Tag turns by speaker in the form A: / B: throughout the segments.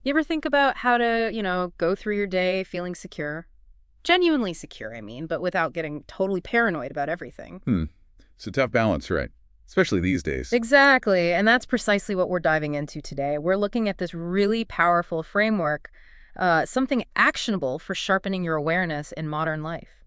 A: You ever think about how to, go through your day feeling secure? Genuinely secure, I mean, but without getting totally paranoid about everything.
B: Hmm. It's a tough balance, right? Especially these days.
A: Exactly. And that's precisely what we're diving into today. We're looking at this really powerful framework, something actionable for sharpening your awareness in modern life.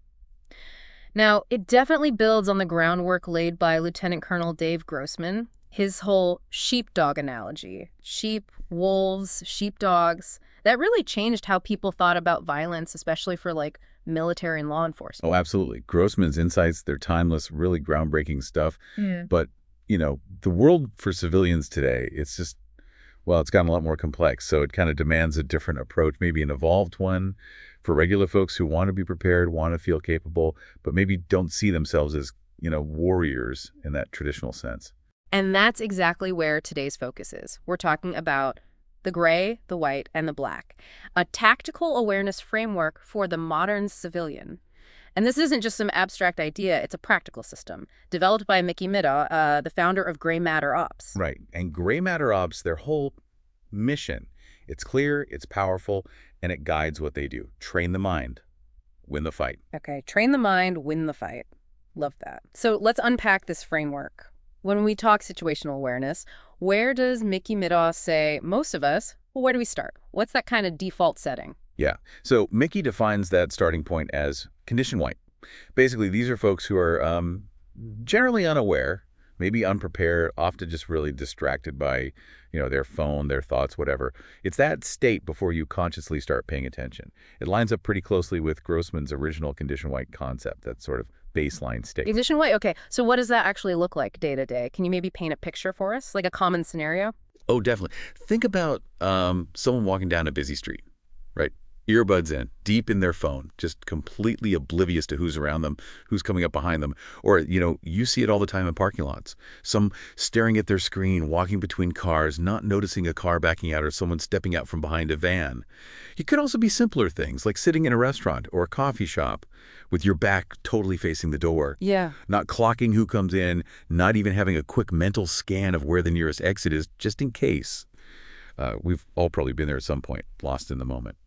A: Now, it definitely builds on the groundwork laid by Lieutenant Colonel Dave Grossman, his whole sheepdog analogy. Sheep, wolves, sheepdogs. That really changed how people thought about violence, especially for like military and law
B: Oh,
A: enforcement.
B: absolutely. Grossman's insights, they're timeless, really groundbreaking stuff.
A: Yeah.
B: But, the world for civilians today, it's just, well, it's gotten a lot more complex. So it kind of demands a different approach, maybe an evolved one for regular folks who want to be prepared, want to feel capable, but maybe don't see themselves as, warriors in that traditional sense.
A: And that's exactly where today's focus is. We're talking about the gray, the white, and the black, a tactical awareness framework for the modern civilian. And this isn't just some abstract idea, it's a practical system developed by Mickey Middaugh, the founder of Gray Matter Ops.
B: Right. And Gray Matter Ops, their whole mission, it's clear, it's powerful, and it guides what they do. Train the mind, win the fight.
A: Okay, train the mind, win the fight. Love that. So let's unpack this framework. When we talk situational awareness, where does Mickey Middaugh say most of us, well, where do we start? What's that kind of default setting?
B: Yeah. So Mickey defines that starting point as condition white. Basically, these are folks who are generally unaware, maybe unprepared, often just really distracted by, their phone, their thoughts, whatever. It's that state before you consciously start paying attention. It lines up pretty closely with Grossman's original condition white concept, that sort of baseline state.
A: Ignition way? Okay. So what does that actually look like day to day? Can you maybe paint a picture for us? Like a common scenario?
B: Oh, definitely. Think about someone walking down a busy street, right? Earbuds in, deep in their phone, just completely oblivious to who's around them, who's coming up behind them. Or, you see it all the time in parking lots. Some staring at their screen, walking between cars, not noticing a car backing out or someone stepping out from behind a van. It could also be simpler things, like sitting in a restaurant or a coffee shop with your back totally facing the door,
A: Yeah.
B: not clocking who comes in, not even having a quick mental scan of where the nearest exit is, just in case. We've all probably been there at some point, lost in the moment.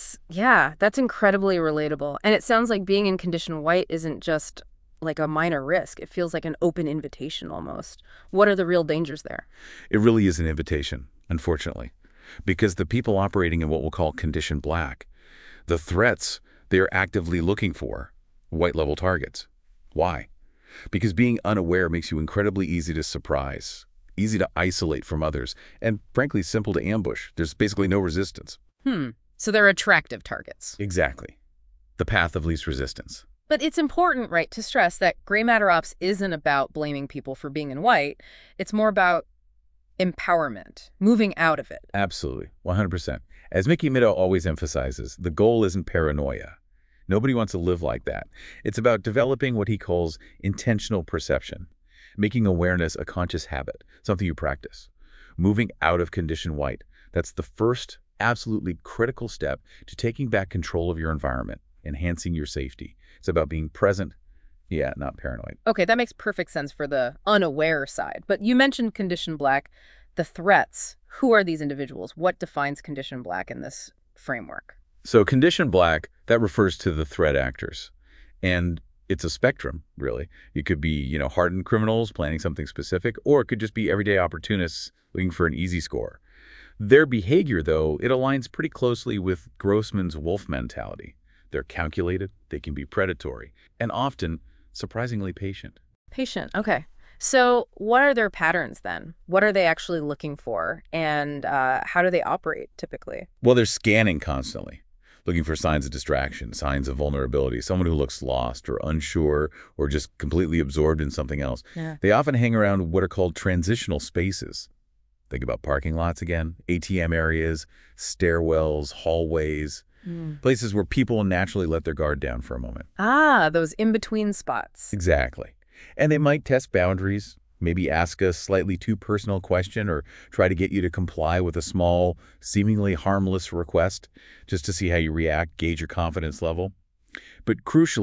A: That's incredibly relatable. And it sounds like being in condition white isn't just like a minor risk. It feels like an open invitation almost. What are the real dangers there?
B: It really is an invitation, unfortunately, because the people operating in what we'll call condition black, the threats they are actively looking for, white-level targets. Why? Because being unaware makes you incredibly easy to surprise, easy to isolate from others, and frankly, simple to ambush. There's basically no resistance.
A: So they're attractive targets.
B: Exactly. The path of least resistance.
A: But it's important, right, to stress that gray matter ops isn't about blaming people for being in white. It's more about empowerment, moving out of it.
B: Absolutely. 100%. As Mickey Middaugh always emphasizes, the goal isn't paranoia. Nobody wants to live like that. It's about developing what he calls intentional perception, making awareness a conscious habit, something you practice. Moving out of condition white. That's the first absolutely critical step to taking back control of your environment, enhancing your safety. It's about being present, not paranoid.
A: Okay, that makes perfect sense for the unaware side. But you mentioned condition black, the threats. Who are these individuals? What defines condition black in this framework?
B: So condition black, that refers to the threat actors. And it's a spectrum, really. It could be, hardened criminals planning something specific, or it could just be everyday opportunists looking for an easy score. Their behavior, though, it aligns pretty closely with Grossman's wolf mentality. They're calculated, they can be predatory, and often surprisingly patient.
A: Patient. Okay. So what are their patterns then? What are they actually looking for? And how do they operate typically?
B: Well, they're scanning constantly, looking for signs of distraction, signs of vulnerability, someone who looks lost or unsure or just completely absorbed in something else.
A: Yeah.
B: They often hang around what are called transitional spaces. Think about parking lots again, ATM areas, stairwells, hallways, places where people naturally let their guard down for a moment.
A: Ah, those in-between spots.
B: Exactly. And they might test boundaries, maybe ask a slightly too personal question or try to get you to comply with a small, seemingly harmless request just to see how you react, gauge your confidence level. But crucially,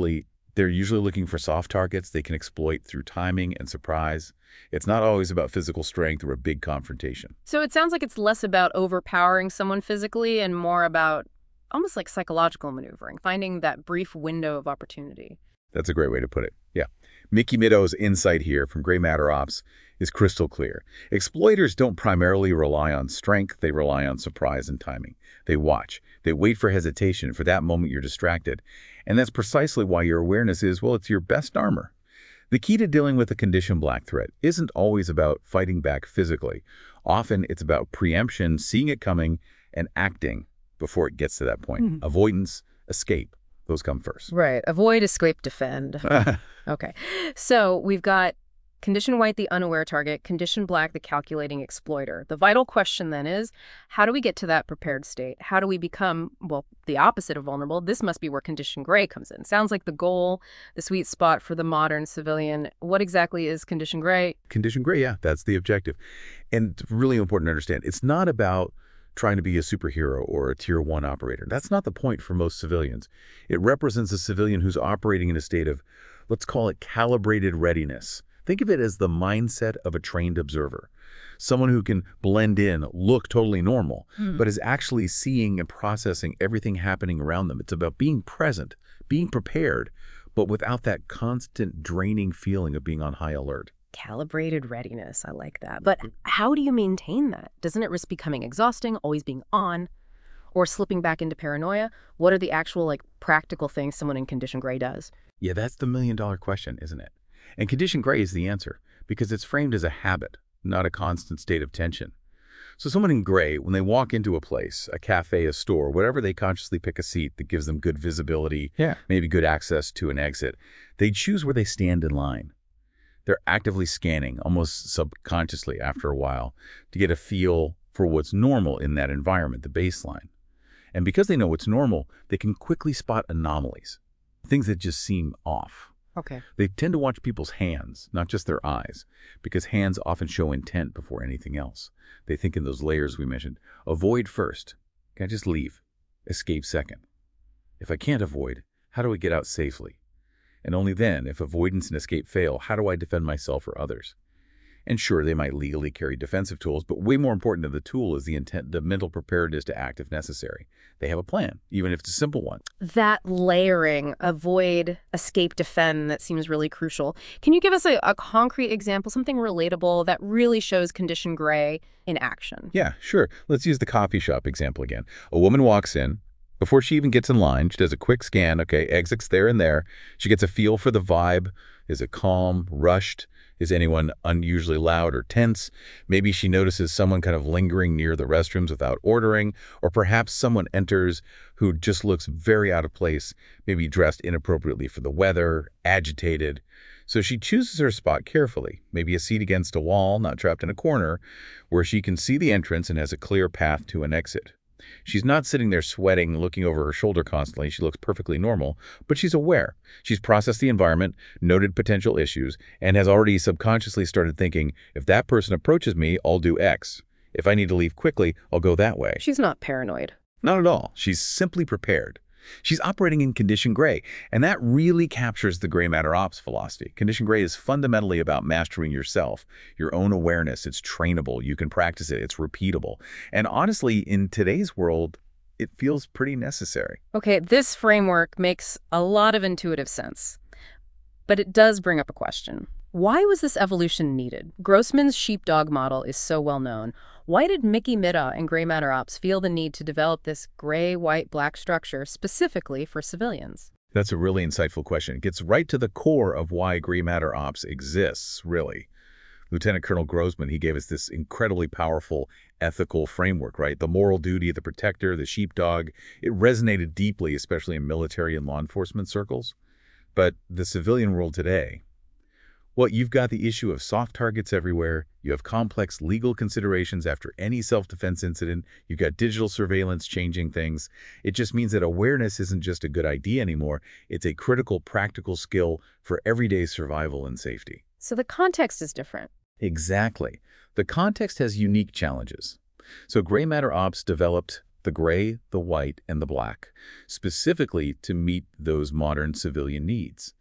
B: They're usually looking for soft targets they can exploit through timing and surprise. It's not always about physical strength or a big confrontation.
A: So it sounds like it's less about overpowering someone physically and more about almost like psychological maneuvering, finding that brief window of opportunity.
B: That's a great way to put it. Yeah. Mickey Mido's insight here from Gray Matter Ops is crystal clear. Exploiters don't primarily rely on strength, they rely on surprise and timing. They watch. They wait for hesitation, for that moment you're distracted. And that's precisely why your awareness is, well, it's your best armor. The key to dealing with a Condition Black threat isn't always about fighting back physically. Often it's about preemption, seeing it coming, and acting before it gets to that point. Avoidance, escape, those come first.
A: Right. Avoid, escape, defend. Okay. So we've got Condition White, the unaware target, Condition Black, the calculating exploiter. The vital question then is, how do we get to that prepared state? How do we become, well, the opposite of vulnerable? This must be where Condition Gray comes in. Sounds like the goal, the sweet spot for the modern civilian. What exactly is Condition Gray?
B: Condition Gray, yeah, that's the objective. And it's really important to understand, it's not about trying to be a superhero or a Tier 1 operator. That's not the point for most civilians. It represents a civilian who's operating in a state of, let's call it calibrated readiness. Think of it as the mindset of a trained observer. Someone who can blend in, look totally normal, but is actually seeing and processing everything happening around them. It's about being present, being prepared, but without that constant draining feeling of being on high alert.
A: Calibrated readiness. I like that. But how do you maintain that? Doesn't it risk becoming exhausting, always being on, or slipping back into paranoia? What are the actual, practical things someone in Condition Gray does?
B: Yeah, that's the million-dollar question, isn't it? And Condition Gray is the answer, because it's framed as a habit, not a constant state of tension. So someone in gray, when they walk into a place, a cafe, a store, whatever, they consciously pick a seat that gives them good visibility, maybe good access to an exit. They choose where they stand in line. They're actively scanning, almost subconsciously after a while, to get a feel for what's normal in that environment, the baseline. And because they know what's normal, they can quickly spot anomalies, things that just seem off.
A: Okay.
B: They tend to watch people's hands, not just their eyes, because hands often show intent before anything else. They think in those layers we mentioned. Avoid first. Can I just leave? Escape second. If I can't avoid, how do I get out safely? And only then, if avoidance and escape fail, how do I defend myself or others? And sure, they might legally carry defensive tools, but way more important than the tool is the intent, the mental preparedness to act if necessary. They have a plan, even if it's a simple one.
A: That layering, avoid, escape, defend, that seems really crucial. Can you give us a concrete example, something relatable that really shows Condition Gray in action?
B: Yeah, sure. Let's use the coffee shop example again. A woman walks in. Before she even gets in line, she does a quick scan, exits there and there. She gets a feel for the vibe. Is it calm, rushed? Is anyone unusually loud or tense? Maybe she notices someone kind of lingering near the restrooms without ordering, or perhaps someone enters who just looks very out of place, maybe dressed inappropriately for the weather, agitated. So she chooses her spot carefully, maybe a seat against a wall, not trapped in a corner, where she can see the entrance and has a clear path to an exit. She's not sitting there sweating, looking over her shoulder constantly. She looks perfectly normal, but she's aware. She's processed the environment, noted potential issues, and has already subconsciously started thinking, if that person approaches me, I'll do X. If I need to leave quickly, I'll go that way.
A: She's not paranoid.
B: Not at all. She's simply prepared. She's operating in Condition Gray, and that really captures the Gray Matter Ops philosophy. Condition Gray is fundamentally about mastering yourself, your own awareness. It's trainable. You can practice it. It's repeatable. And honestly, in today's world, it feels pretty necessary.
A: Okay, this framework makes a lot of intuitive sense, but it does bring up a question. Why was this evolution needed? Grossman's sheepdog model is so well known. Why did Mickey Mida and Gray Matter Ops feel the need to develop this gray, white, black structure specifically for civilians?
B: That's a really insightful question. It gets right to the core of why Gray Matter Ops exists, really. Lieutenant Colonel Grossman, he gave us this incredibly powerful ethical framework, right? The moral duty, the protector, the sheepdog. It resonated deeply, especially in military and law enforcement circles. But the civilian world today, well, you've got the issue of soft targets everywhere. You have complex legal considerations after any self-defense incident. You've got digital surveillance changing things. It just means that awareness isn't just a good idea anymore. It's a critical, practical skill for everyday survival and safety.
A: So the context is different.
B: Exactly. The context has unique challenges. So Gray Matter Ops developed the gray, the white, and the black, specifically to meet those modern civilian needs.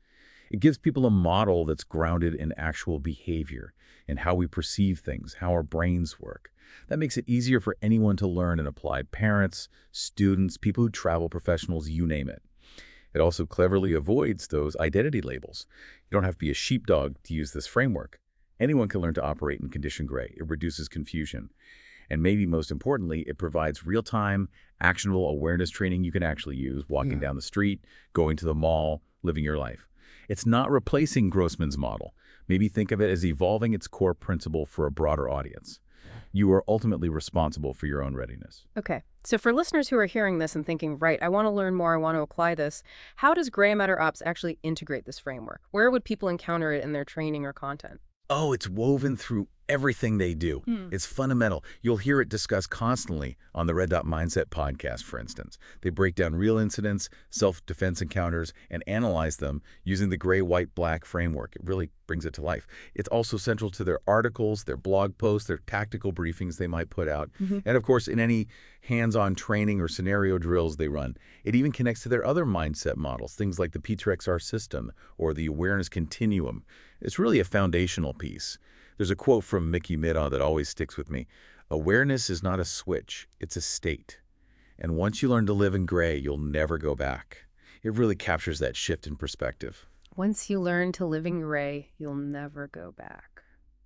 B: It gives people a model that's grounded in actual behavior, in how we perceive things, how our brains work. That makes it easier for anyone to learn and apply. Parents, students, people who travel, professionals, you name it. It also cleverly avoids those identity labels. You don't have to be a sheepdog to use this framework. Anyone can learn to operate in condition gray. It reduces confusion. And maybe most importantly, it provides real-time, actionable awareness training you can actually use walking down the street, going to the mall, living your life. It's not replacing Grossman's model. Maybe think of it as evolving its core principle for a broader audience. You are ultimately responsible for your own readiness.
A: Okay. So for listeners who are hearing this and thinking, right, I want to learn more, I want to apply this, how does Gray Matter Ops actually integrate this framework? Where would people encounter it in their training or content?
B: Oh, it's woven through everything they do. It's fundamental. You'll hear it discussed constantly on the Red Dot Mindset podcast, for instance. They break down real incidents, self-defense encounters, and analyze them using the gray, white, black framework. It really brings it to life. It's also central to their articles, their blog posts, their tactical briefings they might put out, and of course, in any hands-on training or scenario drills they run. It even connects to their other mindset models, things like the P2XR system or the awareness continuum. It's really a foundational piece. There's a quote from Mickey Middaugh that always sticks with me. Awareness is not a switch, it's a state. And once you learn to live in gray, you'll never go back. It really captures that shift in perspective.
A: Once you learn to live in gray, you'll never go back.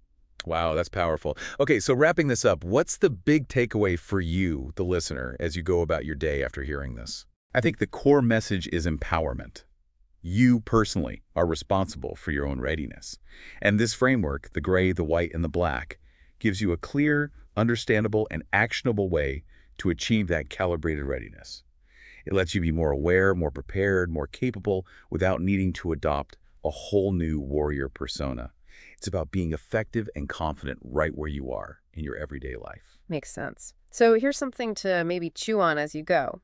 B: Wow, that's powerful. Okay, so wrapping this up, what's the big takeaway for you, the listener, as you go about your day after hearing this? I think the core message is empowerment. You personally are responsible for your own readiness. And this framework, the gray, the white, and the black, gives you a clear, understandable, and actionable way to achieve that calibrated readiness. It lets you be more aware, more prepared, more capable without needing to adopt a whole new warrior persona. It's about being effective and confident right where you are in your everyday life.
A: Makes sense. So here's something to maybe chew on as you go.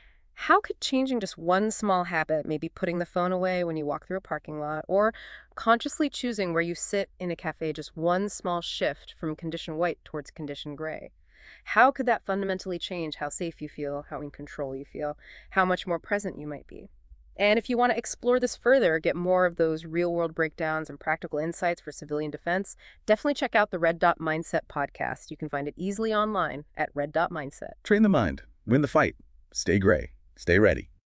A: How could changing just one small habit, maybe putting the phone away when you walk through a parking lot, or consciously choosing where you sit in a cafe, just one small shift from condition white towards condition gray, how could that fundamentally change how safe you feel, how in control you feel, how much more present you might be? And if you want to explore this further, get more of those real-world breakdowns and practical insights for civilian defense, definitely check out the Red Dot Mindset podcast. You can find it easily online at Red Dot Mindset.
B: Train the mind. Win the fight. Stay gray. Stay ready.